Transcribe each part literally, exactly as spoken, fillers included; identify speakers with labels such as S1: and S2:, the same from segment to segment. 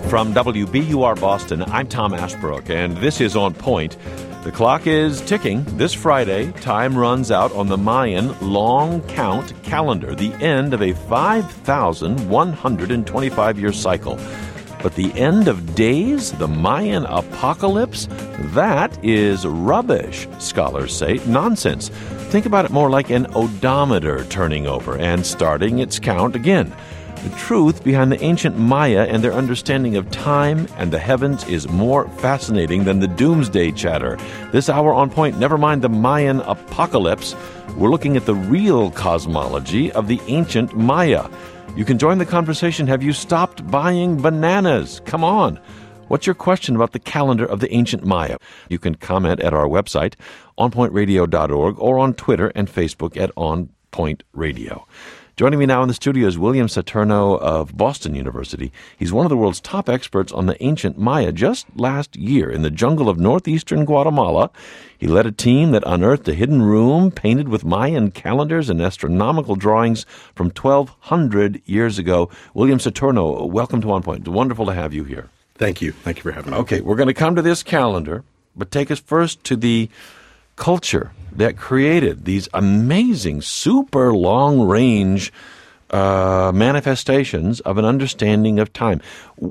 S1: From W B U R Boston, I'm Tom Ashbrook, and this is On Point. The clock is ticking. This Friday, time runs out on the Mayan long count calendar, the end of a five thousand one hundred twenty-five year cycle. But the end of days, the Mayan apocalypse, that is rubbish, scholars say. Nonsense. Think about it more like an odometer turning over and starting its count again. The truth behind the ancient Maya and their understanding of time and the heavens is more fascinating than the doomsday chatter. This hour on Point, never mind the Mayan apocalypse, we're looking at the real cosmology of the ancient Maya. You can join the conversation. Have you stopped buying bananas? Come on. What's your question about the calendar of the ancient Maya? You can comment at our website, on point radio dot org, or on Twitter and Facebook at On Point Radio. Joining me now in the studio is William Saturno of Boston University. He's one of the world's top experts on the ancient Maya. Just last year, in the jungle of northeastern Guatemala, he led a team that unearthed a hidden room painted with Mayan calendars and astronomical drawings from twelve hundred years ago. William Saturno, welcome to On Point. It's wonderful to have you here.
S2: Thank you. Thank you for having me.
S1: Okay, we're going to come to this calendar, but take us first to the culture that created these amazing, super long-range uh, manifestations of an understanding of time.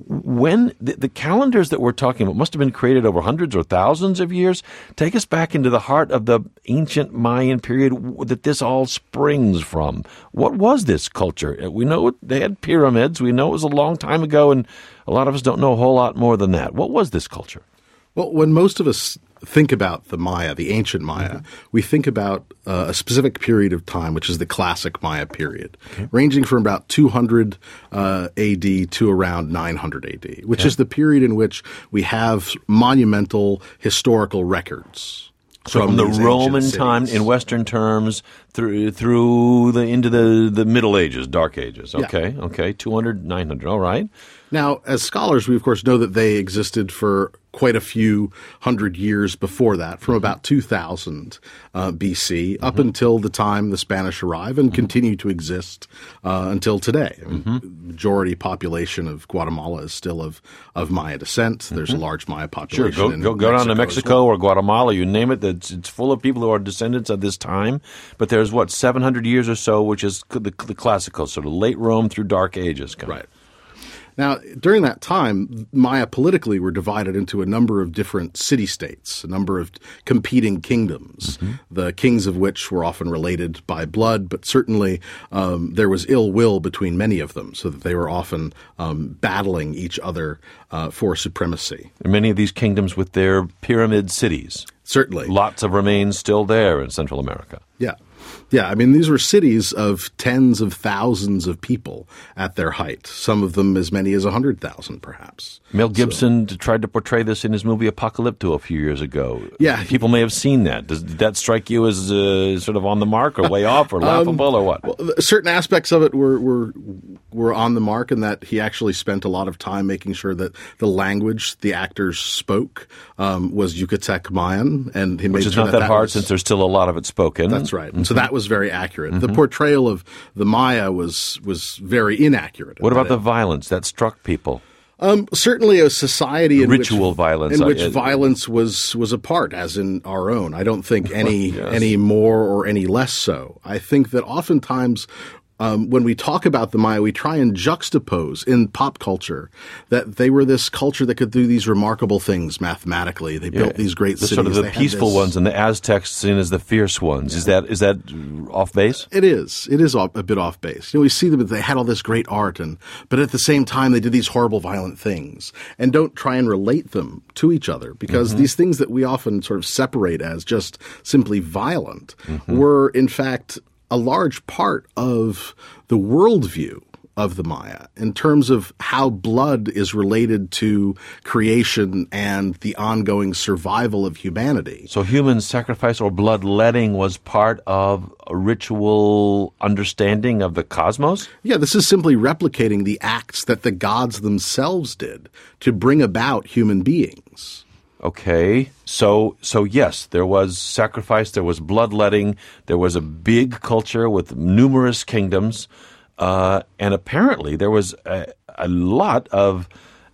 S1: When the, the calendars that we're talking about must have been created over hundreds or thousands of years. Take us back into the heart of the ancient Mayan period that this all springs from. What was this culture? We know they had pyramids. We know it was a long time ago, and a lot of us don't know a whole lot more than that. What was this culture?
S2: Well, when most of us think about the Maya, the ancient Maya, mm-hmm. we think about uh, a specific period of time, which is the classic Maya period, okay. ranging from about two hundred uh, A D to around nine hundred A D, which okay. is the period in which we have monumental historical records.
S1: So from, from the Roman time, in Western terms, through through the into the, the Middle Ages, Dark Ages. Okay, yeah. okay, two hundred, nine hundred, all right.
S2: Now, as scholars, we of course know that they existed for quite a few hundred years before that, from about two thousand uh, B C mm-hmm. up until the time the Spanish arrive and mm-hmm. continue to exist uh, until today. Mm-hmm. The majority population of Guatemala is still of, of Maya descent. Mm-hmm. There's a large Maya population.
S1: Sure, go,
S2: in
S1: go, go down to Mexico
S2: well.
S1: or Guatemala, you name it. It's, it's full of people who are descendants of this time. But there's, what, seven hundred years or so, which is the, the classical, sort of late Rome through Dark Ages. Kind
S2: right. Now, during that time, Maya politically were divided into a number of different city-states, a number of competing kingdoms, mm-hmm. the kings of which were often related by blood, but certainly um, there was ill will between many of them, so that they were often um, battling each other uh, for supremacy.
S1: And many of these kingdoms with their pyramid cities.
S2: Certainly.
S1: Lots of remains still there in Central America.
S2: Yeah. Yeah, I mean, these were cities of tens of thousands of people at their height, some of them as many as one hundred thousand, perhaps.
S1: Mel Gibson so. tried to portray this in his movie Apocalypto a few years ago.
S2: Yeah.
S1: People may have seen that. Does did that strike you as uh, sort of on the mark or way off or laughable um, or what?
S2: Well, certain aspects of it were, were, were on the mark in that he actually spent a lot of time making sure that the language the actors spoke um, was Yucatec Mayan. And he
S1: Which
S2: made
S1: is
S2: sure
S1: not
S2: that,
S1: that
S2: that
S1: hard
S2: was,
S1: since there's still a lot of it spoken.
S2: That's right.
S1: Mm-hmm.
S2: So that was very accurate.
S1: Mm-hmm.
S2: The portrayal of the Maya was was very inaccurate.
S1: What about the violence that struck people?
S2: Um, certainly a society in
S1: ritual
S2: which,
S1: violence,
S2: in which
S1: I,
S2: violence was was a part, as in our own. I don't think any
S1: yes.
S2: any more or any less so. I think that oftentimes Um, when we talk about the Maya, we try and juxtapose in pop culture that they were this culture that could do these remarkable things mathematically. They built
S1: yeah.
S2: these great
S1: the
S2: cities.
S1: Sort of the
S2: they
S1: peaceful ones, and the Aztecs seen as the fierce ones. Yeah. Is that is that off base?
S2: It is. It is off, a bit off base. You know, we see them; they had all this great art, and but at the same time, they did these horrible, violent things. And don't try and relate them to each other, because mm-hmm. these things that we often sort of separate as just simply violent mm-hmm. were, in fact, a large part of the worldview of the Maya in terms of how blood is related to creation and the ongoing survival of humanity.
S1: So human sacrifice or bloodletting was part of a ritual understanding of the cosmos?
S2: Yeah, this is simply replicating the acts that the gods themselves did to bring about human beings.
S1: Okay, so so yes, there was sacrifice, there was bloodletting, there was a big culture with numerous kingdoms, uh, and apparently there was a, a lot of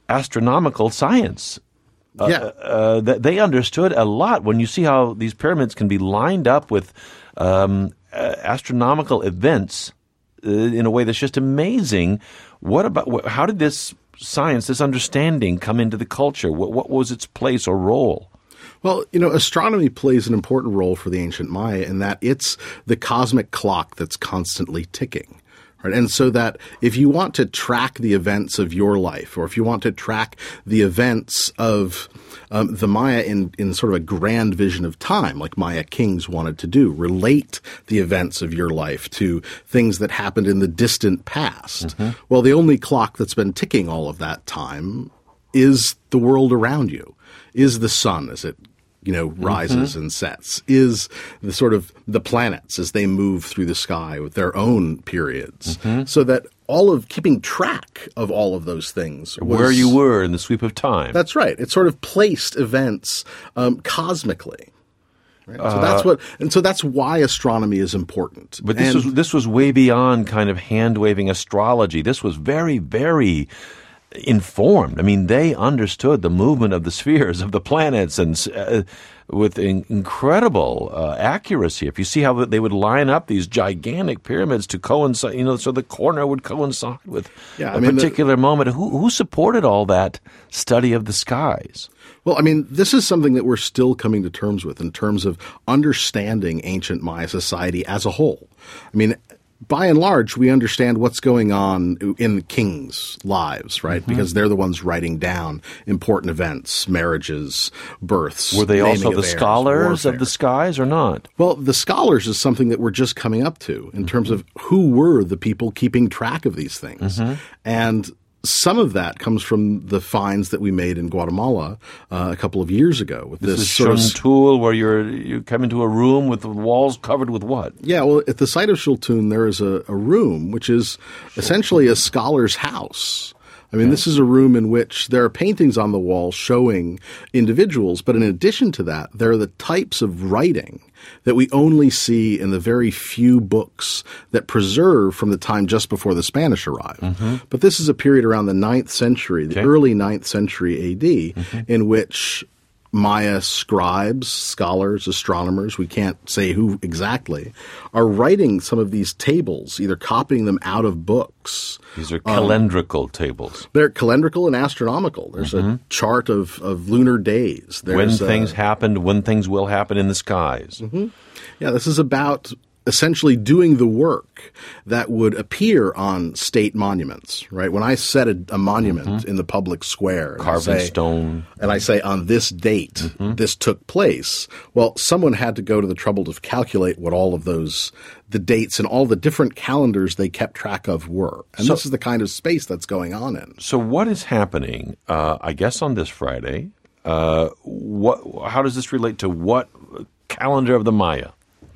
S1: astronomical science. Uh,
S2: Yeah.
S1: uh, th- they understood a lot. When you see how these pyramids can be lined up with um, uh, astronomical events uh, in a way that's just amazing, what about wh- how did this science, this understanding, come into the culture? What, what was its place or role?
S2: Well, you know, astronomy plays an important role for the ancient Maya in that it's the cosmic clock that's constantly ticking. Right? And so that if you want to track the events of your life, or if you want to track the events of um, the Maya in, in sort of a grand vision of time, like Maya kings wanted to do, relate the events of your life to things that happened in the distant past. Mm-hmm. Well, the only clock that's been ticking all of that time is the world around you, is the sun as it you know, rises mm-hmm. and sets, is the sort of the planets as they move through the sky with their own periods. Mm-hmm. So that all of keeping track of all of those things was,
S1: where you were in the sweep of time.
S2: That's right. It sort of placed events um, cosmically. Right? So uh, that's what, and so that's why astronomy is important.
S1: But this
S2: and,
S1: was this was way beyond kind of hand waving astrology. This was very, very informed. I mean, they understood the movement of the spheres of the planets, and uh, with in, incredible uh, accuracy. If you see how they would line up these gigantic pyramids to coincide, you know, so the corner would coincide with
S2: yeah,
S1: a
S2: I mean,
S1: particular the, moment. Who, who supported all that study of the skies?
S2: Well, I mean, this is something that we're still coming to terms with in terms of understanding ancient Maya society as a whole. I mean, by and large, we understand what's going on in the kings' lives, right? Mm-hmm. Because they're the ones writing down important events, marriages, births.
S1: Were they also the
S2: heirs,
S1: scholars
S2: warfare.
S1: of the skies or not?
S2: Well, the scholars is something that we're just coming up to in mm-hmm. terms of who were the people keeping track of these things. Mm-hmm. And some of that comes from the finds that we made in Guatemala uh, a couple of years ago. With
S1: this
S2: this
S1: is
S2: sort of
S1: Xuntul, where you're you come into a room with the walls covered with what?
S2: Yeah, well, at the site of Xultun, there is a, a room which is essentially a scholar's house. I mean, okay. This is a room in which there are paintings on the wall showing individuals, but in addition to that, there are the types of writing that we only see in the very few books that preserve from the time just before the Spanish arrived. Mm-hmm. But this is a period around the ninth century, the okay. early ninth century A D, mm-hmm. in which Maya scribes, scholars, astronomers, we can't say who exactly, are writing some of these tables, either copying them out of books.
S1: These are calendrical um, tables.
S2: They're calendrical and astronomical. There's mm-hmm. a chart of, of lunar days. There's
S1: when things uh, happened, when things will happen in the skies.
S2: Mm-hmm. Yeah, this is about essentially doing the work that would appear on state monuments, right? When I set a, a monument mm-hmm. in the public square,
S1: carved in
S2: say,
S1: stone,
S2: and I say on this date mm-hmm. this took place, well, someone had to go to the trouble to calculate what all of those, the dates and all the different calendars they kept track of were. And so, this is the kind of space that's going on in.
S1: So what is happening, uh, I guess on this Friday, uh, what? how does this relate to what calendar of the Maya?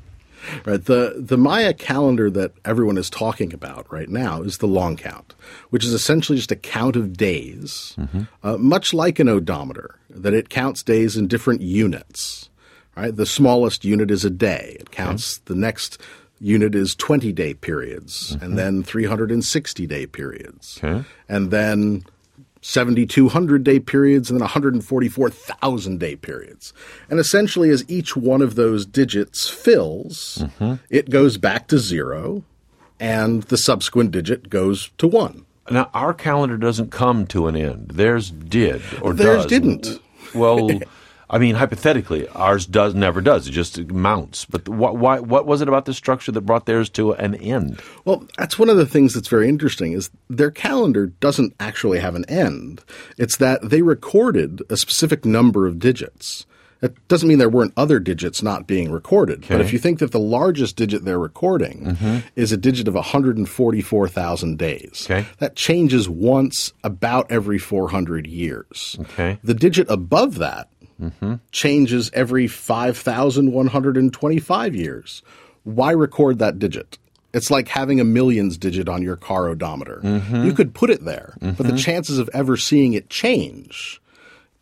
S2: Right. The the Maya calendar that everyone is talking about right now is the long count, which is essentially just a count of days, mm-hmm. uh, much like an odometer, that it counts days in different units. Right. The smallest unit is a day. It counts okay. the next unit is twenty-day periods, mm-hmm. and then three hundred sixty-day periods,
S1: okay.
S2: and then seventy-two hundred day periods, and then one hundred forty-four thousand day periods. And essentially, as each one of those digits fills, mm-hmm. it goes back to zero, and the subsequent digit goes to one.
S1: Now, our calendar doesn't come to an end. Theirs did, or
S2: Theirs
S1: does.
S2: didn't.
S1: Well, I mean, hypothetically, ours does never does. It just mounts. But what, why, what was it about the structure that brought theirs to an end?
S2: Well, that's one of the things that's very interesting is their calendar doesn't actually have an end. It's that they recorded a specific number of digits. It doesn't mean there weren't other digits not being recorded. Okay. But if you think that the largest digit they're recording mm-hmm. is a digit of one hundred forty-four thousand days,
S1: okay.
S2: that changes once about every four hundred years.
S1: Okay.
S2: The digit above that Mm-hmm. changes every five thousand one hundred twenty-five years. Why record that digit? It's like having a millions digit on your car odometer. Mm-hmm. You could put it there, mm-hmm. but the chances of ever seeing it change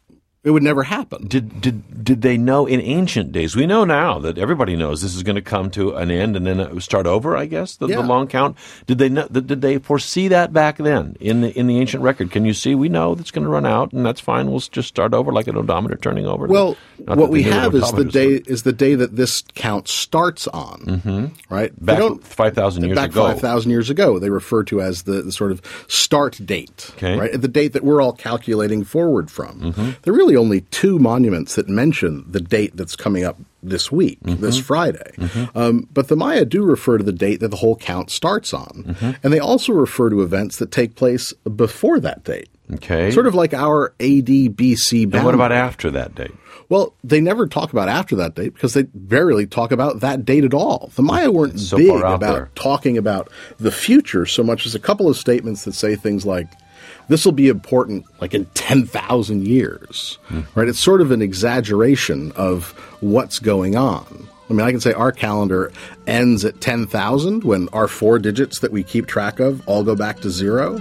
S2: It would never happen.
S1: Did did did they know in ancient days? We know now that everybody knows this is going to come to an end and then it start over. I guess the,
S2: yeah.
S1: the long count. Did they know, did they foresee that back then in the in the ancient record? Can you see? We know that's going to run out, and that's fine. We'll just start over like an odometer turning over.
S2: Well,
S1: Not
S2: what we have is the day
S1: were.
S2: is the day that this count starts on.
S1: Mm-hmm.
S2: Right
S1: back five thousand years
S2: back
S1: ago.
S2: Back five thousand years ago, they refer to as the, the sort of start date.
S1: Okay.
S2: Right, the date that we're all calculating forward from.
S1: Mm-hmm.
S2: There are really only two monuments that mention the date that's coming up this week, mm-hmm. this Friday. Mm-hmm. Um, but the Maya do refer to the date that the whole count starts on. Mm-hmm. And they also refer to events that take place before that date.
S1: Okay.
S2: Sort of like our A D B C boundary.
S1: And what about after that date?
S2: Well, they never talk about after that date because they rarely talk about that date at all. The Maya weren't
S1: so
S2: big
S1: about
S2: there. talking about the future so much as a couple of statements that say things like, this will be important like in ten thousand years, mm. right? It's sort of an exaggeration of what's going on. I mean, I can say our calendar ends at ten thousand when our four digits that we keep track of all go back to zero.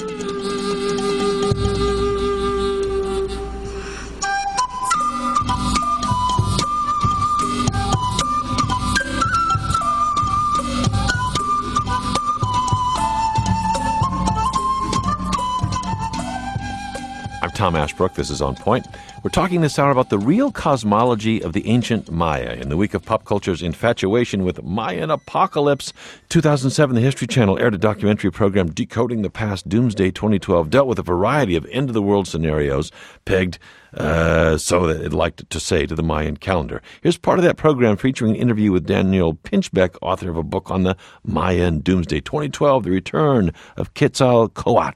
S1: Tom Ashbrook. This is On Point. We're talking this hour about the real cosmology of the ancient Maya in the week of pop culture's infatuation with Mayan apocalypse. two thousand seven, the History Channel aired a documentary program, Decoding the Past. Doomsday twenty twelve dealt with a variety of end-of-the-world scenarios pegged uh, so that it liked to say to the Mayan calendar. Here's part of that program featuring an interview with Daniel Pinchbeck, author of a book on the Mayan Doomsday twenty twelve, The Return of Quetzalcoatl.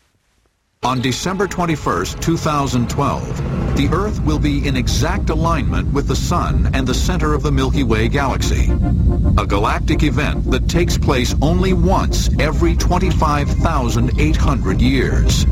S3: On December twenty-first, two thousand twelve, the Earth will be in exact alignment with the Sun and the center of the Milky Way galaxy. A galactic event that takes place only once every twenty-five thousand eight hundred years.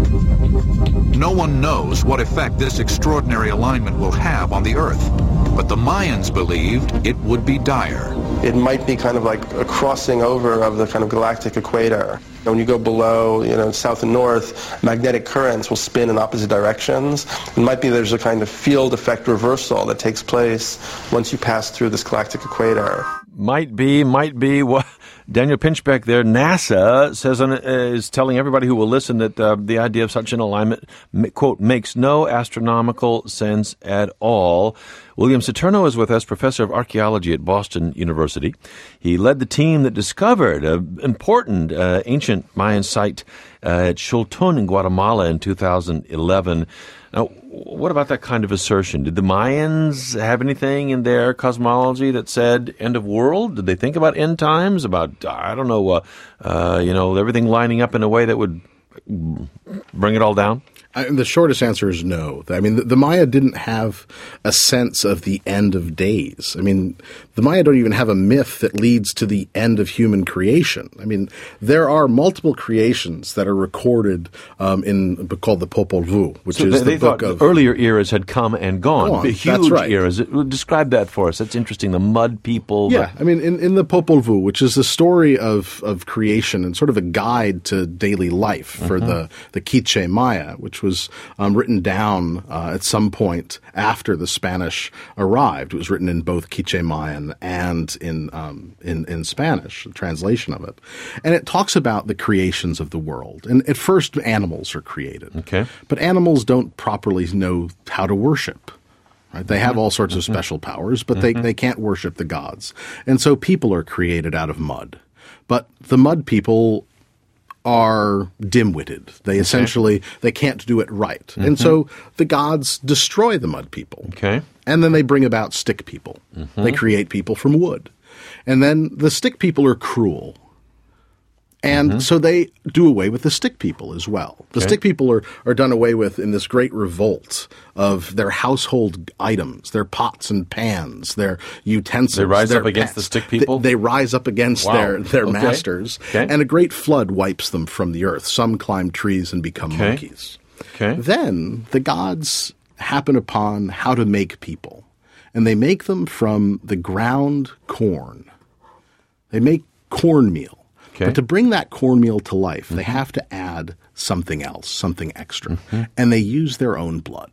S3: No one knows what effect this extraordinary alignment will have on the Earth, but the Mayans believed it would be dire.
S4: It might be kind of like a crossing over of the kind of galactic equator. When you go below, you know, south and north, magnetic currents will spin in opposite directions. It might be there's a kind of field effect reversal that takes place once you pass through this galactic equator.
S1: Might be, might be. What Daniel Pinchbeck there, NASA says on, uh, is telling everybody who will listen that uh, the idea of such an alignment, quote, makes no astronomical sense at all. William Saturno is with us, professor of archaeology at Boston University. He led the team that discovered an important uh, ancient Mayan site uh, at Xultun in Guatemala in two thousand eleven. Now, what about that kind of assertion? Did the Mayans have anything in their cosmology that said end of world? Did they think about end times? About, I don't know, uh, uh, you know, everything lining up in a way that would bring it all down?
S2: I, the shortest answer is no. I mean, the, the Maya didn't have a sense of the end of days. I mean, the Maya don't even have a myth that leads to the end of human creation. I mean, there are multiple creations that are recorded um, in a book called the Popol Vuh, which
S1: so
S2: is
S1: they,
S2: the
S1: they
S2: book
S1: thought
S2: of
S1: earlier eras had come and gone.
S2: gone.
S1: Huge
S2: That's right.
S1: eras. Describe that for us. That's interesting. The mud people.
S2: Yeah,
S1: the...
S2: I mean, in, in the Popol Vuh, which is the story of, of creation and sort of a guide to daily life for mm-hmm. the, the Quiche Maya, which was um, written down uh, at some point after the Spanish arrived. It was written in both Quiche Mayan and in, um, in in Spanish, the translation of it. And it talks about the creations of the world. And at first, animals are created.
S1: Okay.
S2: But animals don't properly know how to worship. Right? They have all sorts of
S1: mm-hmm.
S2: special powers, but
S1: mm-hmm.
S2: they, they can't worship the gods. And so people are created out of mud. But the mud people are dim-witted. They okay. essentially, they can't do it right. Mm-hmm. And so the gods destroy the mud people.
S1: Okay.
S2: And then they bring about stick people. Mm-hmm. They create people from wood. And then the stick people are cruel. And mm-hmm. so they do away with the stick people as well. The
S1: okay.
S2: stick people are, are done away with in this great revolt of their household items, their pots and pans, their utensils.
S1: They rise
S2: their
S1: up against
S2: pets.
S1: the stick people?
S2: They, they rise up against
S1: wow.
S2: their, their
S1: okay.
S2: masters.
S1: Okay.
S2: And a great flood wipes them from the earth. Some climb trees and become
S1: okay.
S2: monkeys.
S1: Okay.
S2: Then the gods happen upon how to make people. And they make them from the ground corn. They make cornmeal.
S1: Okay.
S2: But to bring that cornmeal to life, mm-hmm. they have to add something else, something extra. Mm-hmm. And they use their own blood.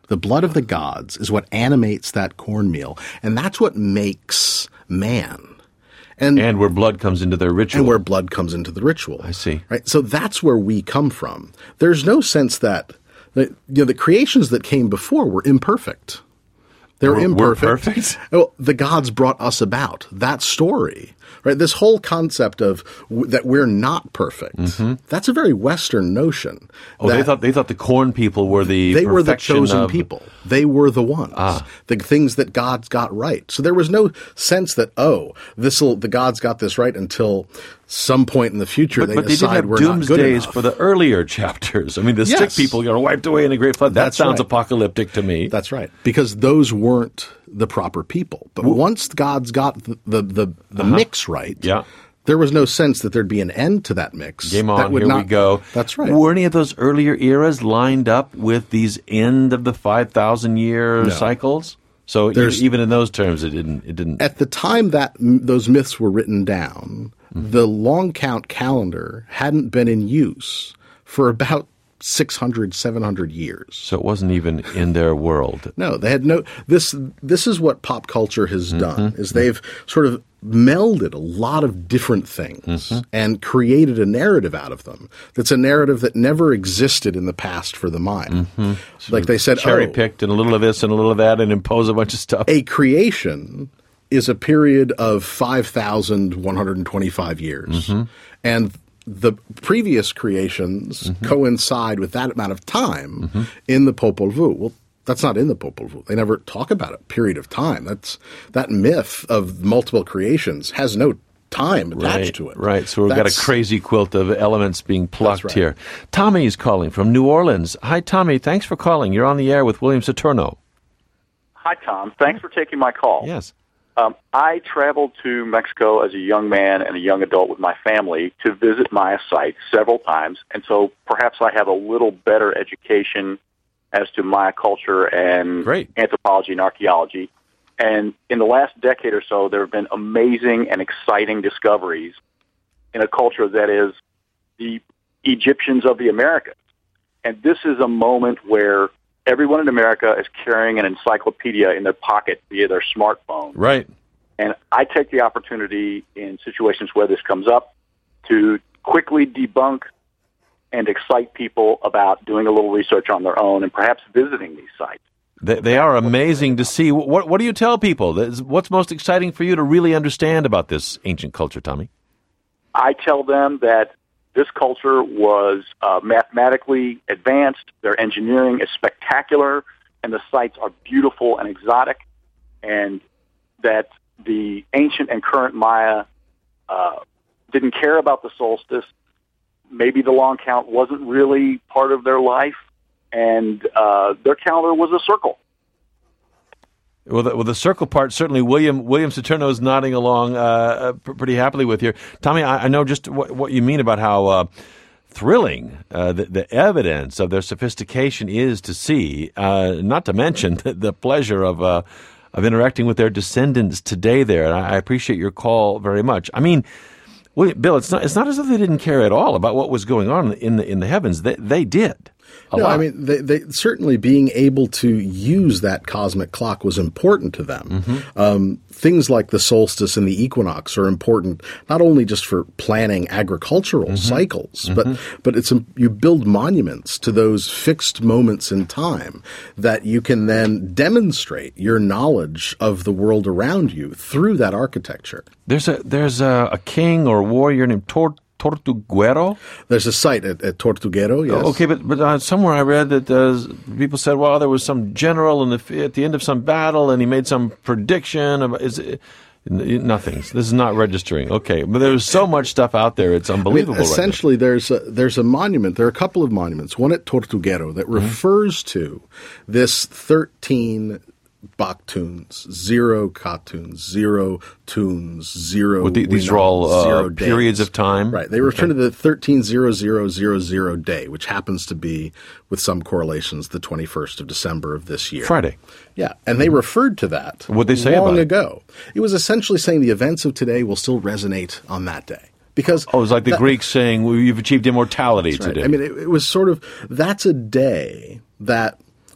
S2: The blood of the gods is what animates that cornmeal, and that's what makes man. And,
S1: and where blood comes into their ritual.
S2: And where blood comes into the ritual.
S1: I see.
S2: Right? So that's where we come from. There's no sense that, that you know, the creations that came before were imperfect. They were
S1: We're,
S2: imperfect.
S1: We're perfect?
S2: Well, the gods brought us about. That story. Right? This whole concept of w- that we're not perfect, mm-hmm. that's a very Western notion.
S1: Oh, they thought they thought the corn people were the
S2: They were the
S1: perfection
S2: chosen
S1: of...
S2: people. They were the ones.
S1: Ah.
S2: The things that God's got right. So there was no sense that, oh, this'll the gods got this right until some point in the future
S1: but,
S2: they
S1: but
S2: decide
S1: they did
S2: we're
S1: have
S2: not good
S1: doomsdays
S2: enough.
S1: for the earlier chapters. I mean, the
S2: Yes.
S1: sick people you know, wiped away in a great flood. That
S2: That's
S1: sounds
S2: right.
S1: apocalyptic to me.
S2: That's right. Because those weren't the proper people. But well, once God's got the the, the, the uh-huh. mix right,
S1: yeah.
S2: there was no sense that there'd be an end to that mix.
S1: Game on,
S2: that would
S1: here
S2: not,
S1: we go.
S2: That's right.
S1: Were any of those earlier eras lined up with these end of the five thousand year
S2: No.
S1: cycles? So
S2: There's,
S1: even in those terms, it didn't. It didn't.
S2: At the time that m- those myths were written down, mm-hmm. the long count calendar hadn't been in use for about six hundred, seven hundred years.
S1: So it wasn't even in their world.
S2: No, they had no. This this is what pop culture has
S1: Mm-hmm.
S2: done. Is they've sort of melded a lot of different things
S1: mm-hmm.
S2: and created a narrative out of them. That's a narrative that never existed in the past for the mind.
S1: Mm-hmm.
S2: Like they said,
S1: cherry
S2: oh,
S1: picked and a little of this and a little of that, and impose a bunch of stuff.
S2: a creation is a period of five thousand one hundred twenty-five years,
S1: mm-hmm.
S2: and the previous creations
S1: mm-hmm.
S2: coincide with that amount of time
S1: mm-hmm.
S2: in the Popol Vuh. Well, that's not in the Popol Vuh. They never talk about a period of time. That's that myth of multiple creations has no time attached
S1: right,
S2: to it.
S1: Right. So we've
S2: that's,
S1: got a crazy quilt of elements being plucked
S2: right.
S1: here. Tommy's calling from New Orleans. Hi, Tommy. Thanks for calling. You're on the air with William Saturno.
S5: Hi, Tom. Thanks for taking my call.
S1: Yes.
S5: Um, I traveled to Mexico as a young man and a young adult with my family to visit Maya sites several times, and so perhaps I have a little better education as to Maya culture and
S1: Great.
S5: anthropology and archaeology. And in the last decade or so, there have been amazing and exciting discoveries in a culture that is the Egyptians of the Americas. And this is a moment where everyone in America is carrying an encyclopedia in their pocket via their smartphone.
S1: Right.
S5: And I take the opportunity in situations where this comes up to quickly debunk and excite people about doing a little research on their own and perhaps visiting these sites.
S1: They, they are amazing to see. What, what do you tell people? What's most exciting for you to really understand about this ancient culture, Tommy?
S5: I tell them that this culture was uh, mathematically advanced, their engineering is spectacular, and the sites are beautiful and exotic, and that the ancient and current Maya uh, didn't care about the solstice. Maybe the long count wasn't really part of their life, and uh, their calendar was a circle.
S1: Well, the, well, the circle part, certainly William William Saturno is nodding along uh, p- pretty happily with here. Tommy, I, I know just what, what you mean about how uh, thrilling uh, the, the evidence of their sophistication is to see, uh, not to mention the, the pleasure of uh, of interacting with their descendants today there. And I, I appreciate your call very much. I mean, William, Bill, it's not it's not as though they didn't care at all about what was going on in the in the heavens. They, they did. A
S2: no,
S1: lot.
S2: I mean, they, they, certainly being able to use that cosmic clock was important to them.
S1: Mm-hmm.
S2: Um, things like the solstice and the equinox are important not only just for planning agricultural
S1: mm-hmm.
S2: cycles,
S1: mm-hmm.
S2: but but it's a, you build monuments to those fixed moments in time that you can then demonstrate your knowledge of the world around you through that architecture.
S1: There's a there's a, a king or warrior named Tor. Tortuguero?
S2: There's a site at, at Tortuguero, yes.
S1: Okay, but but uh, somewhere I read that uh, people said, well, there was some general in the, at the end of some battle, and he made some prediction. Of, is it, nothing. This is not registering. Okay, but there's so much stuff out there; it's unbelievable.
S2: I mean, essentially,
S1: right
S2: there's a, there's a monument. There are a couple of monuments. One at Tortuguero that mm-hmm. refers to this thirteen Baktuns, zero Katuns, zero tunes, zero.
S1: Well, the, these
S2: Winan,
S1: are all uh, periods
S2: days.
S1: of time,
S2: right? They refer okay. to the thirteen zero zero zero zero day, which happens to be, with some correlations, the twenty-first of December of this year,
S1: Friday.
S2: Yeah, and they referred to that.
S1: What'd they say
S2: long
S1: about it?
S2: ago? It was essentially saying the events of today will still resonate on that day. Because
S1: oh, it was like the
S2: that,
S1: Greeks saying, well, you've achieved immortality
S2: right.
S1: today.
S2: I mean, it, it was sort of, that's a day that,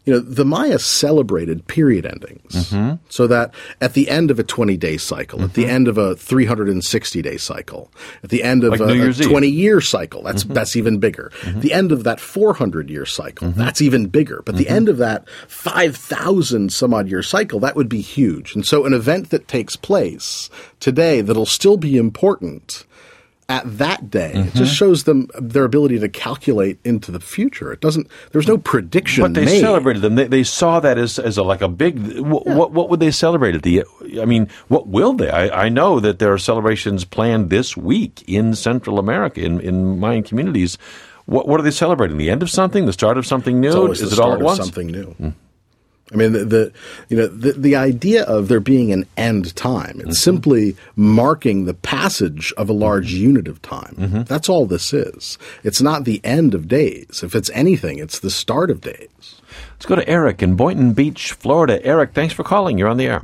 S2: you know, the Maya celebrated period endings. Mm-hmm. So that at the end of a twenty-day cycle, mm-hmm. at the end of a three hundred sixty-day cycle, at the end of
S1: like
S2: a twenty-year cycle, that's mm-hmm. that's even bigger. Mm-hmm. The end of that four hundred-year cycle, mm-hmm. that's even bigger. But mm-hmm. the end of that five thousand some odd year cycle, that would be huge. And so an event that takes place today that'll still be important at that day, mm-hmm. it just shows them their ability to calculate into the future. It doesn't. There's no prediction.
S1: But they
S2: made.
S1: celebrated them. They, they saw that as as a, like a big. What, yeah. what what would they celebrate at the? I mean, what will they? I, I know that there are celebrations planned this week in Central America in in Mayan communities. What what are they celebrating? The end of something? The start of something new?
S2: It's always
S1: Is
S2: the
S1: it all
S2: start
S1: at once?
S2: Of something new. Mm. I mean, the, the you know the, the idea of there being an end time, it's mm-hmm. simply marking the passage of a large mm-hmm. unit of time. Mm-hmm. That's all this is. It's not the end of days. If it's anything, it's the start of days.
S1: Let's go to Eric in Boynton Beach, Florida. Eric, thanks for calling. You're on the air.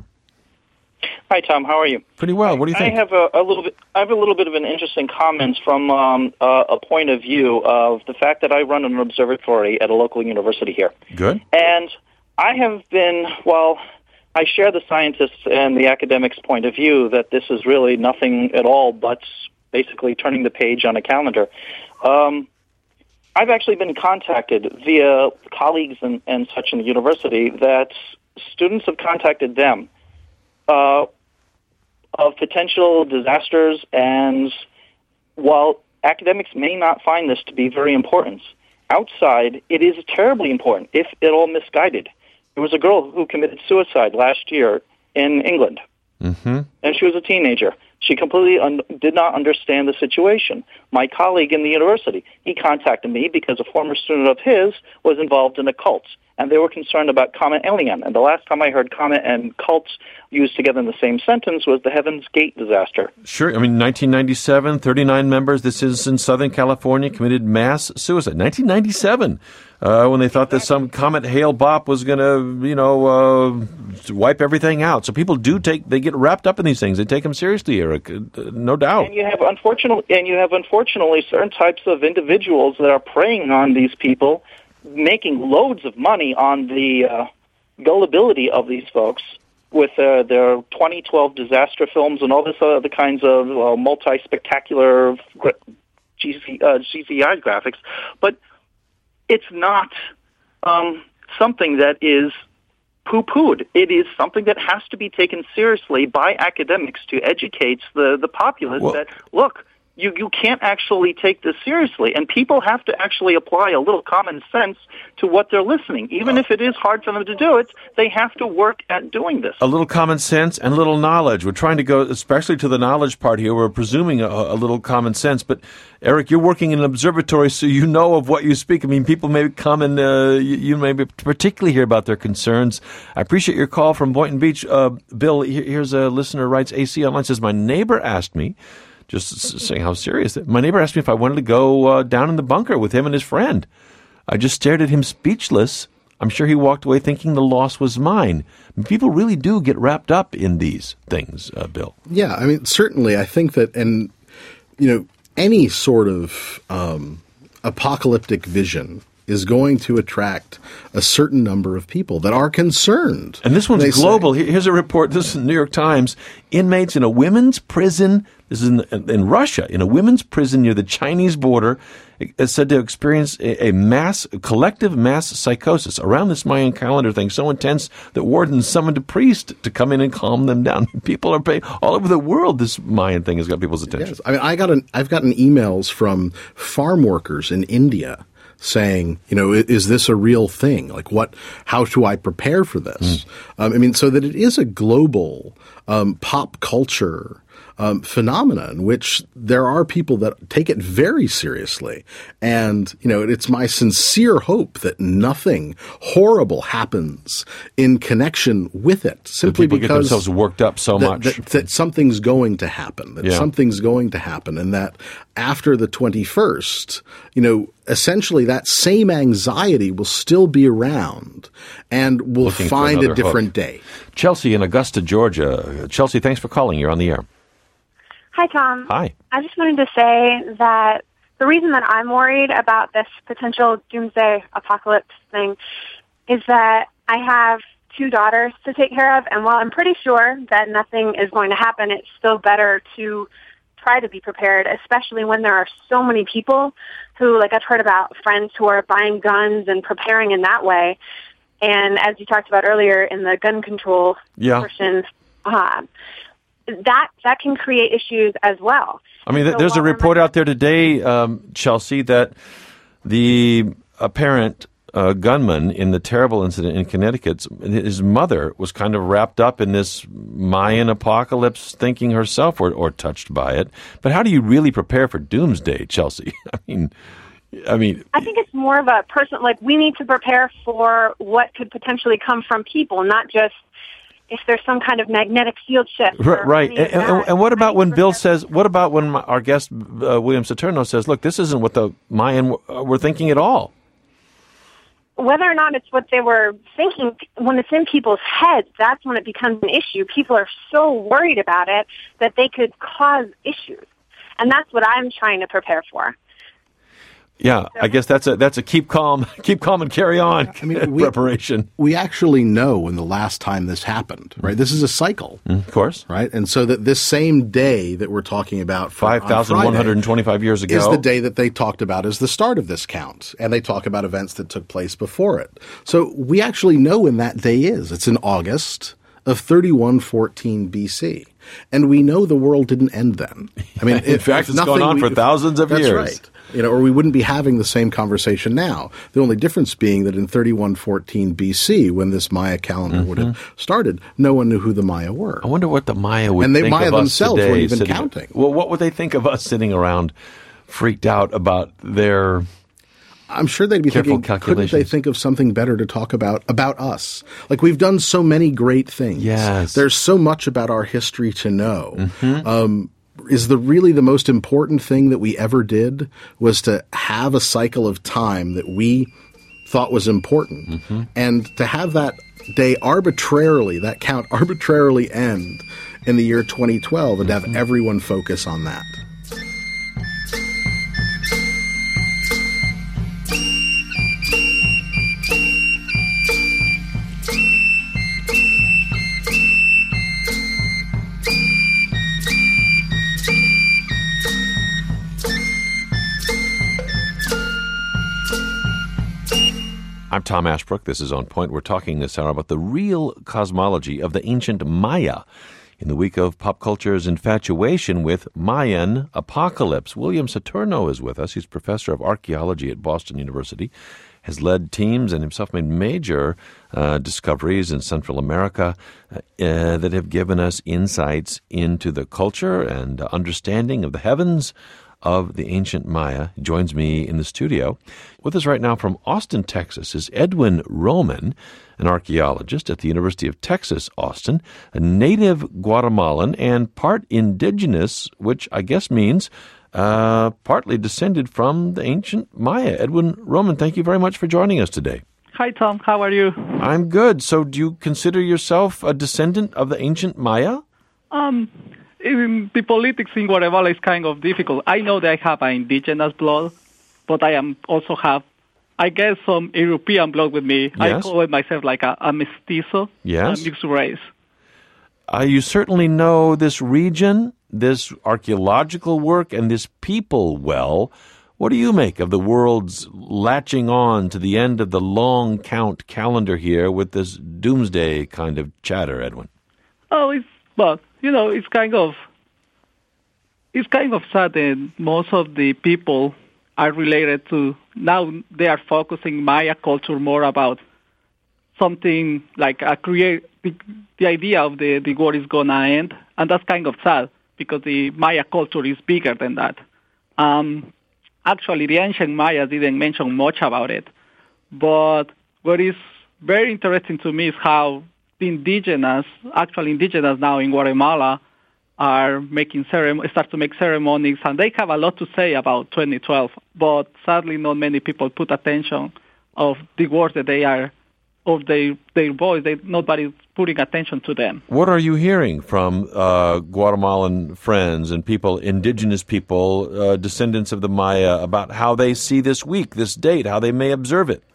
S6: Hi, Tom. How are you?
S1: Pretty well. What do you think?
S6: I have a, a little bit. I have a little bit of an interesting comment from um, uh, a point of view of the fact that I run an observatory at a local university here.
S1: Good.
S6: And I have been, well, I share the scientists and the academics' point of view that this is really nothing at all but basically turning the page on a calendar. Um, I've actually been contacted via colleagues and, and such in the university that students have contacted them uh, of potential disasters, and while academics may not find this to be very important, outside it is terribly important, if at all misguided. There was a girl who committed suicide last year in England, mm-hmm. and she was a teenager. She completely un- did not understand the situation. My colleague in the university, he contacted me because a former student of his was involved in a cult, and they were concerned about Comet Alien. And the last time I heard Comet and cults used together in the same sentence was the Heaven's Gate disaster.
S1: Sure. I mean, nineteen ninety-seven, thirty-nine members, this is in Southern California, committed mass suicide. nineteen ninety-seven, uh, when they thought that some Comet Hale-Bopp was going to, you know, uh, wipe everything out. So people do take, they get wrapped up in these things. They take them seriously, Eric, uh, no doubt.
S6: And you have, unfortunately, and you have, unfortunately, certain types of individuals that are preying on these people, making loads of money on the uh, gullibility of these folks with uh, their twenty twelve disaster films and all this other kinds of uh, multi-spectacular G C, uh, G C I graphics. But it's not um, something that is poo-pooed. It is something that has to be taken seriously by academics to educate the, the populace well, that, look, You you can't actually take this seriously, and people have to actually apply a little common sense to what they're listening. Even uh, if it is hard for them to do it, they have to work at doing this.
S1: A little common sense and a little knowledge. We're trying to go especially to the knowledge part here. We're presuming a, a little common sense. But, Eric, you're working in an observatory, so you know of what you speak. I mean, people may come and uh, you, you may particularly hear about their concerns. I appreciate your call from Boynton Beach. Uh, Bill, here's a listener writes, A C Online says, my neighbor asked me, just saying how serious. My neighbor asked me if I wanted to go uh, down in the bunker with him and his friend. I just stared at him speechless. I'm sure he walked away thinking the loss was mine. I mean, people really do get wrapped up in these things, uh, Bill.
S2: Yeah, I mean, certainly I think that, and, you know, any sort of um, apocalyptic vision is going to attract a certain number of people that are concerned.
S1: And this one's global. Say, Here's a report. This is the New York Times. Inmates in a women's prison, this is in, in Russia, in a women's prison near the Chinese border, is said to experience a, a mass, a collective mass psychosis around this Mayan calendar thing so intense that wardens summoned a priest to come in and calm them down. People are paying all over the world. This Mayan thing has got people's attention.
S2: Yes. I mean, I got an, I've gotten emails from farm workers in India saying, you know, is this a real thing? Like, what? How do I prepare for this? Mm. Um, I mean, so that it is a global um, pop culture um, phenomenon in which there are people that take it very seriously. And, you know, it's my sincere hope that nothing horrible happens in connection with it, simply
S1: people
S2: because
S1: get themselves worked up so
S2: that,
S1: much.
S2: That, that something's going to happen, that yeah. something's going to happen, and that after the twenty-first, you know, essentially that same anxiety will still be around, and we'll
S1: Looking
S2: find a different
S1: hook.
S2: day.
S1: Chelsea in Augusta, Georgia. Chelsea, thanks for calling. You're on the air.
S7: Hi, Tom.
S1: Hi.
S7: I just wanted to say that the reason that I'm worried about this potential doomsday apocalypse thing is that I have two daughters to take care of, and while I'm pretty sure that nothing is going to happen, it's still better to try to be prepared, especially when there are so many people who, like I've heard about friends who are buying guns and preparing in that way. And as you talked about earlier in the gun control
S1: yeah.
S7: portion, uh, that that can create issues as well.
S1: I mean, so there's a report out there today, um, Chelsea, that the apparent uh, gunman in the terrible incident in Connecticut, his mother was kind of wrapped up in this Mayan apocalypse thinking herself, or, or touched by it. But how do you really prepare for doomsday, Chelsea? I mean, I mean,
S7: I think it's more of a person, like we need to prepare for what could potentially come from people, not just if there's some kind of magnetic field shift.
S1: Right. And, and, and what about when Bill says, what about when my, our guest, uh, William Saturno, says, look, this isn't what the Mayan w- were thinking at all?
S7: Whether or not it's what they were thinking, when it's in people's heads, that's when it becomes an issue. People are so worried about it that they could cause issues. And that's what I'm trying to prepare for.
S1: Yeah, I guess that's a that's a keep calm, keep calm and carry on I mean, we, preparation.
S2: We actually know when the last time this happened, right? This is a cycle.
S1: Mm, of course.
S2: Right? And so that this same day that we're talking about
S1: five thousand one hundred twenty-five years ago
S2: is the day that they talked about as the start of this count. And they talk about events that took place before it. So we actually know when that day is. It's in August of thirty-one fourteen B C. And we know the world didn't end then. I mean,
S1: in
S2: if,
S1: fact,
S2: if
S1: it's gone on
S2: we,
S1: for thousands of
S2: that's
S1: years.
S2: That's right. You know, or we wouldn't be having the same conversation now. The only difference being that in thirty-one fourteen B C, when this Maya calendar mm-hmm. would have started, no one knew who the Maya were.
S1: I wonder what the Maya would
S2: and they,
S1: think
S2: Maya
S1: of us
S2: themselves
S1: today.
S2: weren't even
S1: sitting,
S2: counting.
S1: Well, what would they think of us sitting around freaked out about their
S2: I'm sure they'd be thinking, couldn't they think of something better to talk about, about us? Like, we've done so many great things.
S1: Yes.
S2: There's so much about our history to know.
S1: Mm-hmm.
S2: Um, is the really the most important thing that we ever did was to have a cycle of time that we thought was important.
S1: Mm-hmm.
S2: And to have that day arbitrarily, that count arbitrarily end in the year twenty twelve and to have everyone focus on that.
S1: I'm Tom Ashbrook. This is On Point. We're talking this hour about the real cosmology of the ancient Maya in the week of pop culture's infatuation with Mayan apocalypse. William Saturno is with us. He's professor of archaeology at Boston University, has led teams and himself made major uh, discoveries in Central America uh, uh, that have given us insights into the culture and uh, understanding of the heavens of the ancient Maya. He joins me in the studio. With us right now from Austin, Texas, is Edwin Roman, an archaeologist at the University of Texas, Austin, a native Guatemalan and part indigenous, which I guess means uh, partly descended from the ancient Maya. Edwin Roman, thank you very much for joining us today.
S8: Hi, Tom. How are you?
S1: I'm good. So do you consider yourself a descendant of the ancient Maya?
S8: Um... In the politics in Guatemala is kind of difficult. I know that I have an indigenous blood, but I am also have, I guess, some European blood with me.
S1: Yes.
S8: I call it myself like a, a mestizo,
S1: yes.
S8: a mixed race.
S1: Uh, you certainly know this region, this archaeological work, and this people well. What do you make of the world's latching on to the end of the long count calendar here with this doomsday kind of chatter, Edwin?
S8: Oh, it's, well, you know, it's kind of, it's kind of sad that most of the people are related to, now they are focusing Maya culture more about something like a create, the, the idea of the, the war is going to end, and that's kind of sad because the Maya culture is bigger than that. Um, actually, the ancient Maya didn't mention much about it, but what is very interesting to me is how the indigenous, actually indigenous now in Guatemala, are making ceremonies, start to make ceremonies, and they have a lot to say about twenty twelve. But sadly, not many people put attention of the words that they are, of their their voice. They nobody's putting attention to them.
S1: What are you hearing from uh, Guatemalan friends and people, indigenous people, uh, descendants of the Maya, about how they see this week, this date, how they may observe it?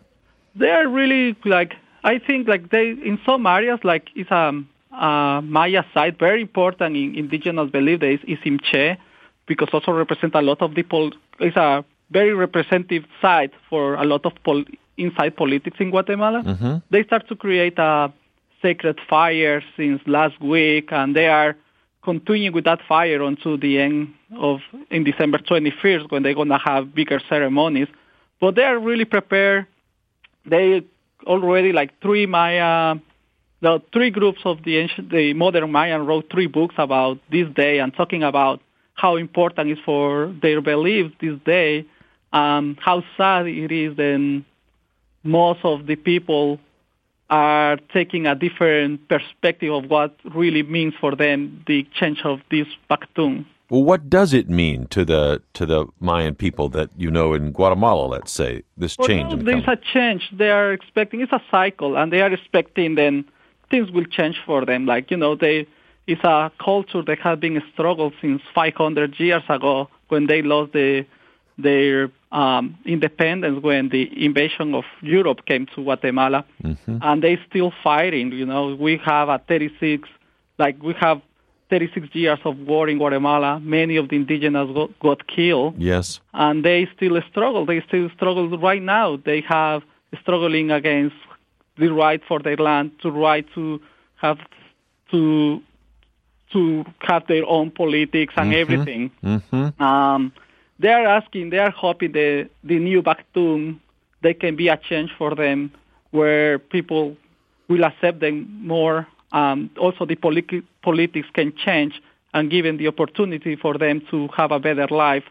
S8: they are really like, I think like they, in some areas, like it's a, a Maya site, very important in indigenous belief, is, is Imche, because also represent a lot of the, pol- it's a very representative site for a lot of pol- inside politics in Guatemala.
S1: Mm-hmm.
S8: They start to create a sacred fire since last week, and they are continuing with that fire until the end of, in December twenty-first, when they're going to have bigger ceremonies. But they are really prepared. They already, like three Maya, the three groups of the ancient, the modern Mayan wrote three books about this day and talking about how important it is for their beliefs this day, um, how sad it is that most of the people are taking a different perspective of what really means for them the change of this Pactun.
S1: Well, what does it mean to the to the Mayan people that you know in Guatemala, let's say, this
S8: Well,
S1: change?
S8: no,
S1: in the
S8: there's
S1: calendar?
S8: a change. They are expecting, it's a cycle, and they are expecting then things will change for them. Like, you know, they it's a culture that has been struggled since five hundred years ago when they lost the their um, independence, when the invasion of Europe came to Guatemala,
S1: Mm-hmm.
S8: and they still fighting. You know, we have a thirty-six, like we have thirty-six years of war in Guatemala. Many of the indigenous got, got killed,
S1: Yes.
S8: and they still struggle. They still struggle right now. They have struggling against the right for their land, to right to have to to have their own politics and
S1: Mhm.
S8: everything.
S1: Mm-hmm.
S8: Um, they are asking, they are hoping the the new Pactun, they can be a change for them, where people will accept them more. Um, also, the politi- politics can change and given the opportunity for them to have a better life,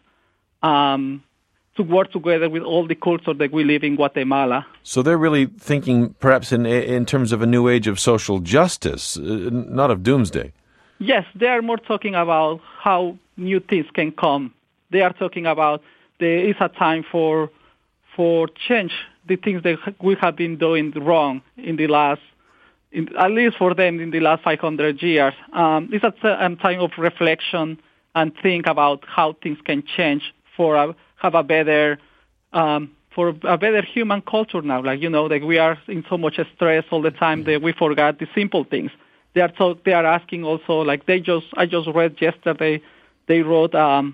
S8: um, to work together with all the culture that we live in Guatemala.
S1: So they're really thinking perhaps in in terms of a new age of social justice, uh, not of doomsday.
S8: Yes, they are more talking about how new things can come. They are talking about there is a time for for change the things that we have been doing wrong in the last, in, at least for them in the last five hundred years. Um, it's a t- time of reflection and think about how things can change for a, have a better um, for a better human culture now. Like, you know, like we are in so much stress all the time that we forgot the simple things. They are talk, they are asking also, like they just I just read yesterday, they wrote um,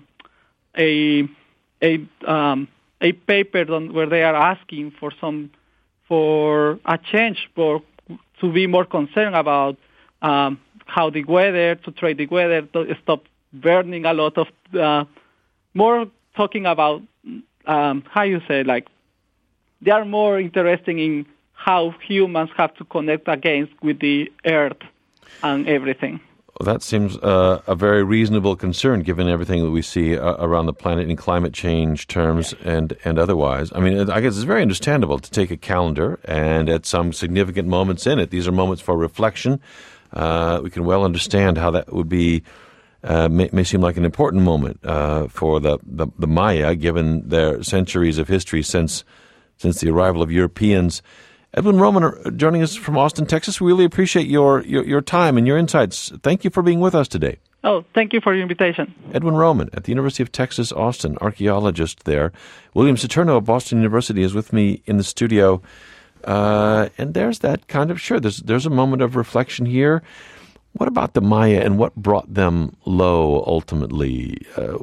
S8: a a um, a paper on, where they are asking for some for a change, for to be more concerned about um, how the weather, to trade the weather, to stop burning a lot of uh, more talking about um, how you say, like they are more interested in how humans have to connect against with the earth and everything.
S1: Well, that seems uh, a very reasonable concern, given everything that we see uh, around the planet in climate change terms and, and otherwise. I mean, I guess it's very understandable to take a calendar and at some significant moments in it, these are moments for reflection. Uh, we can well understand how that would be, uh, may, may seem like an important moment uh, for the, the, the Maya, given their centuries of history since since the arrival of Europeans. Edwin Roman joining us from Austin, Texas. We really appreciate your, your, your time and your insights. Thank you for being with us today.
S8: Oh, thank you for your invitation.
S1: Edwin Roman at the University of Texas, Austin, archaeologist there. William Saturno of Boston University is with me in the studio. Uh, and there's that kind of, sure, there's, there's a moment of reflection here. What about the Maya and what brought them low ultimately? Uh,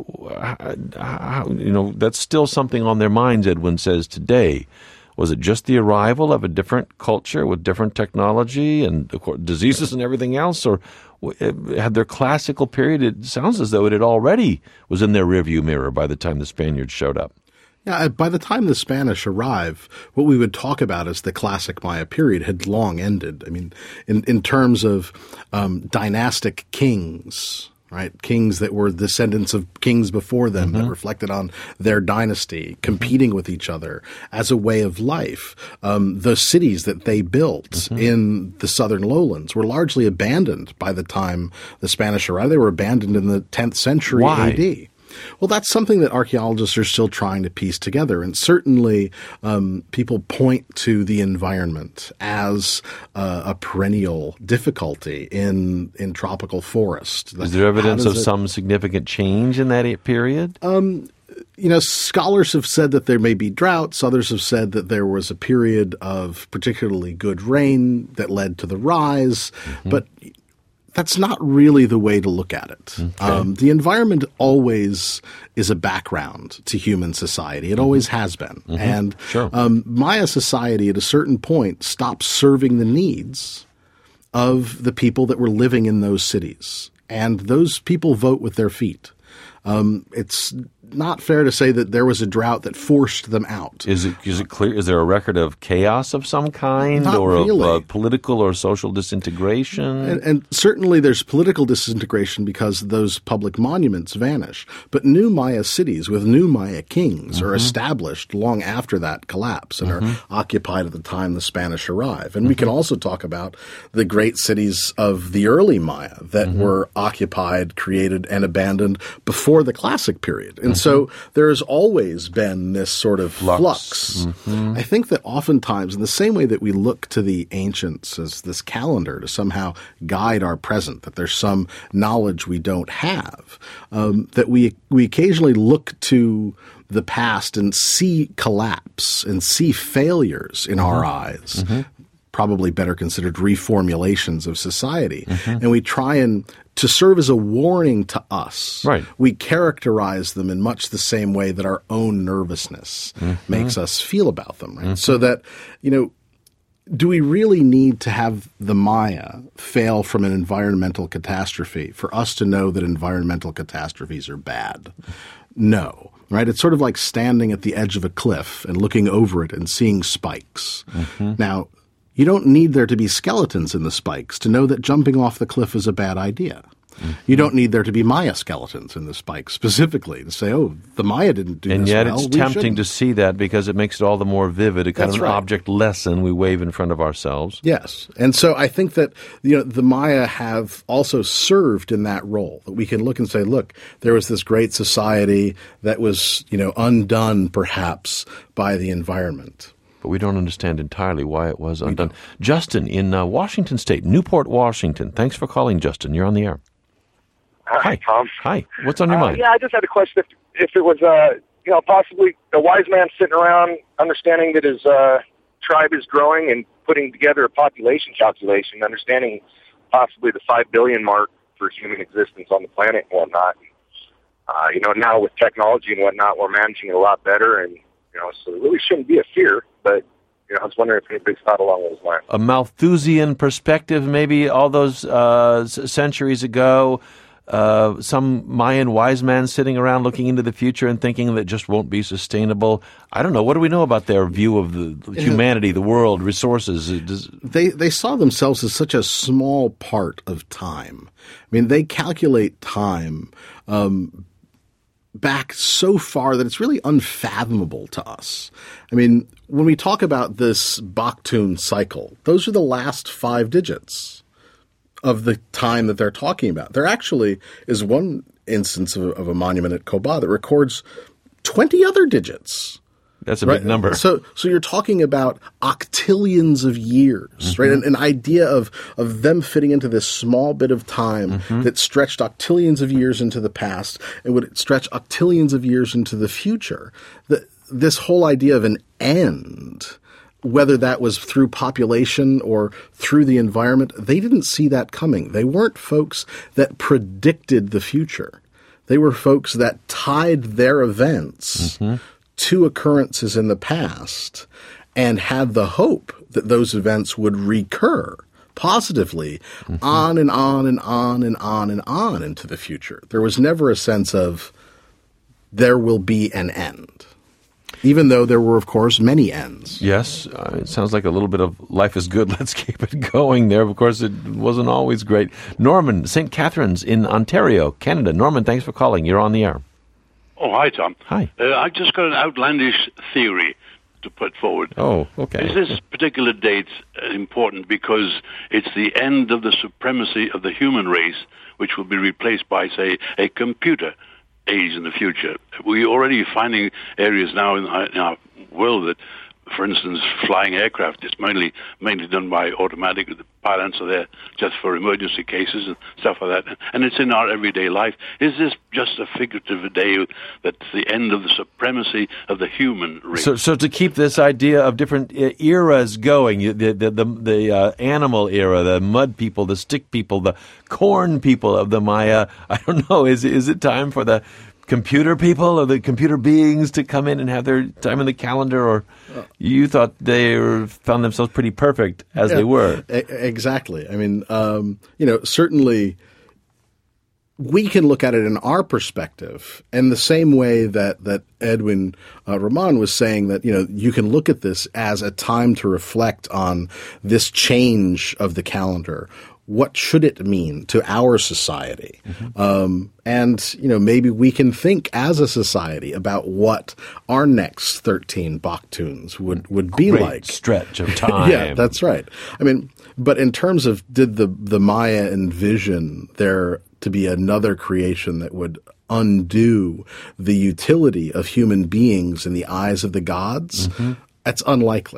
S1: how, you know, that's still something on their minds, Edwin says, today. Was it just the arrival of a different culture with different technology and of course, diseases and everything else? Or had their classical period, it sounds as though it had already was in their rearview mirror by the time the Spaniards showed up.
S2: Yeah, by the time the Spanish arrive, what we would talk about as the classic Maya period had long ended. I mean, in, in terms of um, dynastic kings, right? Kings that were descendants of kings before them, mm-hmm. that reflected on their dynasty, competing with each other as a way of life. Um, the cities that they built mm-hmm. in the southern lowlands were largely abandoned by the time the Spanish arrived. They were abandoned in the tenth century
S1: Why?
S2: A D. Well, that's something that archaeologists are still trying to piece together. And certainly um, people point to the environment as uh, a perennial difficulty in in tropical forest.
S1: Is there evidence of
S2: it,
S1: some significant change in that period?
S2: Um, you know, scholars have said that there may be droughts. Others have said that there was a period of particularly good rain that led to the rise. Mm-hmm. But that's not really the way to look at it. Okay. Um, the environment always is a background to human society. It mm-hmm. always has been. Mm-hmm. And
S1: sure.
S2: um, Maya society at a certain point stopped serving the needs of the people that were living in those cities. And those people vote with their feet. Um, it's not fair to say that there was a drought that forced them out.
S1: Is it is it clear? Is there a record of chaos of some kind,
S2: Not
S1: or
S2: really.
S1: of uh, political or social disintegration?
S2: And, and certainly there's political disintegration because those public monuments vanish. But new Maya cities with new Maya kings mm-hmm. are established long after that collapse and mm-hmm. are occupied at the time the Spanish arrive. And mm-hmm. we can also talk about the great cities of the early Maya that mm-hmm. were occupied, created, and abandoned before the Classic period. And mm-hmm. so there has always been this sort of flux. flux. Mm-hmm. I think that oftentimes, in the same way that we look to the ancients as this calendar to somehow guide our present, that there's some knowledge we don't have, um, that we we occasionally look to the past and see collapse and see failures in mm-hmm. our eyes. Mm-hmm. Probably better considered reformulations of society. Mm-hmm. And we try and, to serve as a warning to us,
S1: right.
S2: we characterize them in much the same way that our own nervousness mm-hmm. makes us feel about them. Right? Mm-hmm. So that, you know, do we really need to have the Maya fail from an environmental catastrophe for us to know that environmental catastrophes are bad? No. Right? It's sort of like standing at the edge of a cliff and looking over it and seeing spikes. Mm-hmm. Now, you don't need there to be skeletons in the spikes to know that jumping off the cliff is a bad idea. Mm-hmm. You don't need there to be Maya skeletons in the spikes specifically to say, oh, the Maya didn't do
S1: and
S2: this
S1: yet
S2: well.
S1: it's
S2: we
S1: tempting
S2: shouldn't.
S1: to see that because it makes it all the more vivid, a kind
S2: That's
S1: of an
S2: right.
S1: object lesson we wave in front of ourselves.
S2: Yes. And so I think that, you know, the Maya have also served in that role, that we can look and say, look, there was this great society that was, you know, undone perhaps by the environment.
S1: But we don't understand entirely why it was undone. Justin in uh, Washington State, Newport, Washington. Thanks for calling, Justin. You're on the air.
S9: Hi,
S1: Hi.
S9: Tom.
S1: Hi. What's on your
S9: uh,
S1: mind?
S9: Yeah, I just had a question. If, if it was, uh, you know, possibly a wise man sitting around understanding that his uh, tribe is growing and putting together a population calculation, understanding possibly the five billion mark for human existence on the planet and whatnot. Uh, you know, now with technology and whatnot, we're managing it a lot better, and you know, so it really shouldn't be a fear, but, you know, I was wondering if anybody's thought along those lines.
S1: A Malthusian perspective, maybe all those uh, centuries ago, uh, some Mayan wise man sitting around looking into the future and thinking that it just won't be sustainable. I don't know. What do we know about their view of the humanity, the world, resources? Does...
S2: They, they saw themselves as such a small part of time. I mean, they calculate time um back so far that it's really unfathomable to us. I mean, when we talk about this Baktun cycle, those are the last five digits of the time that they're talking about. There actually is one instance of, of a monument at Koba that records twenty other digits.
S1: That's a
S2: right?
S1: big number.
S2: So, so you're talking about octillions of years, mm-hmm. right? An, an idea of of them fitting into this small bit of time mm-hmm. that stretched octillions of years into the past and would stretch octillions of years into the future. The, this whole idea of an end, whether that was through population or through the environment, they didn't see that coming. They weren't folks that predicted the future. They were folks that tied their events mm-hmm. to occurrences in the past and had the hope that those events would recur positively mm-hmm. on and on and on and on and on into the future. There was never a sense of there will be an end, even though there were, of course, many ends.
S1: Yes, uh, it sounds like a little bit of life is good, let's keep it going there. Of course, it wasn't always great. Norman, Saint Catharines in Ontario, Canada. Norman, thanks for calling. You're on the air.
S10: Oh, hi, Tom.
S1: Hi.
S10: Uh, I've just got an outlandish theory to put forward.
S1: Oh, okay.
S10: Is this particular date important because it's the end of the supremacy of the human race, which will be replaced by, say, a computer age in the future? We're already finding areas now in our, in our world that for instance, flying aircraft. It's mainly mainly done by automatic. The pilots are there just for emergency cases and stuff like that. And it's in our everyday life. Is this just a figurative day that's the end of the supremacy of the human race?
S1: So, so to keep this idea of different eras going, you- the the the, the uh, animal era, the mud people, the stick people, the corn people of the Maya. I don't know. Is is it time for the computer people or the computer beings to come in and have their time in the calendar, or you thought they were, found themselves pretty perfect as
S2: Yeah,
S1: they were?
S2: e- Exactly. I mean, um, you know, certainly we can look at it in our perspective in the same way that, that Edwin uh, Roman was saying that, you know, you can look at this as a time to reflect on this change of the calendar. What should it mean to our society? Mm-hmm. Um, and, you know, maybe we can think as a society about what our next thirteen Baktuns would, would be
S1: Great
S2: like.
S1: stretch of time.
S2: Yeah, that's right. I mean, but in terms of did the, the Maya envision there to be another creation that would undo the utility of human beings in the eyes of the gods? Mm-hmm. That's unlikely.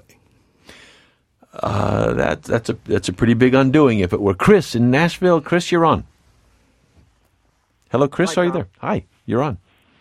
S1: Uh, that, that's a that's a pretty big undoing if it were. Chris in Nashville. Chris, you're on. Hello, Chris.
S11: Hi,
S1: are you
S11: Tom.
S1: there? Hi, you're on.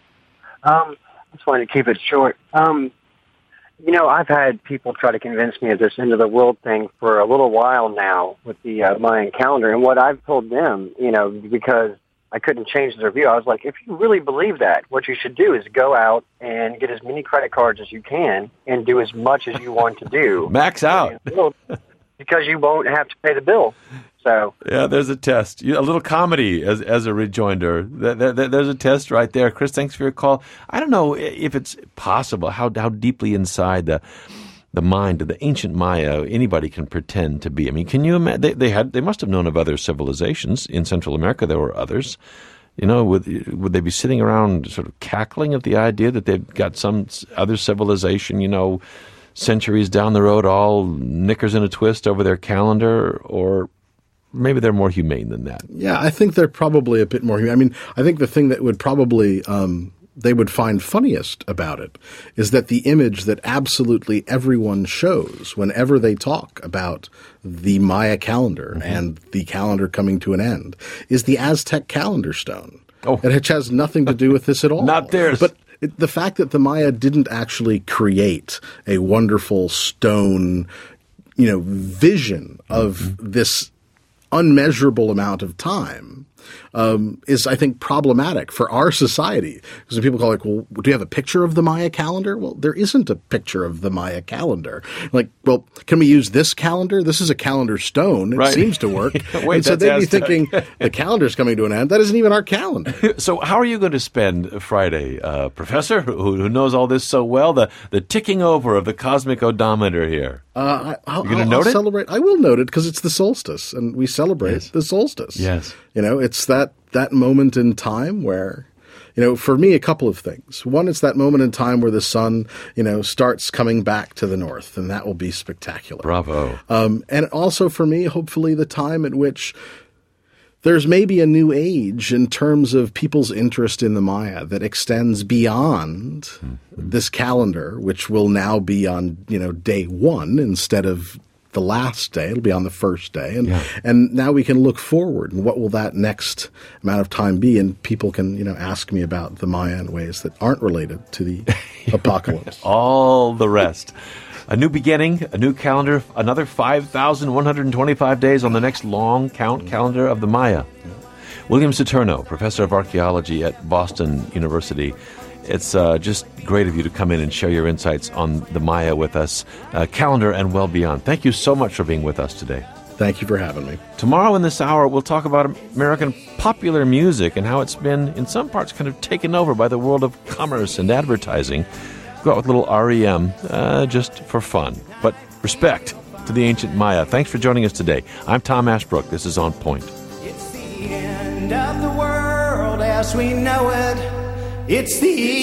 S11: Um, I just wanted to keep it short. Um, you know, I've had people try to convince me of this end of the world thing for a little while now with the uh, Mayan calendar. And what I've told them, you know, because I couldn't change their view, I was like, if you really believe that, what you should do is go out and get as many credit cards as you can and do as much as you want to do.
S1: Max out.
S11: Because you won't have to pay the bill. So
S1: yeah, there's a test. You, a little comedy as as a rejoinder. There, there, there's a test right there. Chris, thanks for your call. I don't know if it's possible how how deeply inside the the mind of the ancient Maya anybody can pretend to be. I mean, can you imagine? They, they had they must have known of other civilizations in Central America. There were others. You know, would would they be sitting around sort of cackling at the idea that they've got some other civilization? You know, centuries down the road, all knickers in a twist over their calendar, or maybe they're more humane than that.
S2: Yeah, I think they're probably a bit more humane. I mean, I think the thing that would probably um, they would find funniest about it is that the image that absolutely everyone shows whenever they talk about the Maya calendar mm-hmm. and the calendar coming to an end is the Aztec calendar stone.
S1: Oh.
S2: It has nothing to do with this at all.
S1: Not theirs.
S2: But it, the fact that the Maya didn't actually create a wonderful stone, you know, vision of mm-hmm. this unmeasurable amount of time um, is, I think, problematic for our society. Because people go like, well, do you have a picture of the Maya calendar? Well, there isn't a picture of the Maya calendar. Like, well, can we use this calendar? This is a calendar stone. It
S1: right.
S2: seems to work.
S1: Wait,
S2: and so
S1: that's
S2: they'd be
S1: Aztec.
S2: thinking the calendar's coming to an end. That isn't even our calendar.
S1: So how are you going to spend Friday, uh, Professor, who, who knows all this so well, the, the ticking over of the cosmic odometer here?
S2: Uh, I, I'll,
S1: You're gonna
S2: I'll,
S1: note
S2: I'll
S1: it?
S2: celebrate. I will note it because it's the solstice, and we celebrate
S1: Yes.
S2: the solstice.
S1: Yes.
S2: You know, it's that, that moment in time where, you know, for me, a couple of things. One, it's that moment in time where the sun, you know, starts coming back to the north, and that will be spectacular.
S1: Bravo.
S2: Um, and also for me, hopefully the time at which there's maybe a new age in terms of people's interest in the Maya that extends beyond mm-hmm. this calendar, which will now be on, you know, day one instead of the last day. It'll be on the first day. And,
S1: yeah.
S2: and now we can look forward. And what will that next amount of time be? And people can, you know, ask me about the Maya in ways that aren't related to the apocalypse.
S1: All the rest. A new beginning, a new calendar, another five thousand one hundred twenty-five days on the next long count calendar of the Maya. William Saturno, professor of archaeology at Boston University. It's uh, just great of you to come in and share your insights on the Maya with us, uh, calendar and well beyond. Thank you so much for being with us today.
S2: Thank you for having me.
S1: Tomorrow in this hour, we'll talk about American popular music and how it's been, in some parts, kind of taken over by the world of commerce and advertising. Go out with a little R E M, uh, just for fun. But respect to the ancient Maya. Thanks for joining us today. I'm Tom Ashbrook. This is On Point.
S12: It's the end of the world as we know it. It's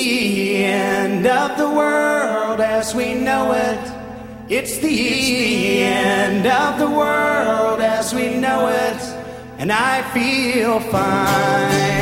S12: the end of the world as we know it. It's the end of the world as we know it. And I feel fine.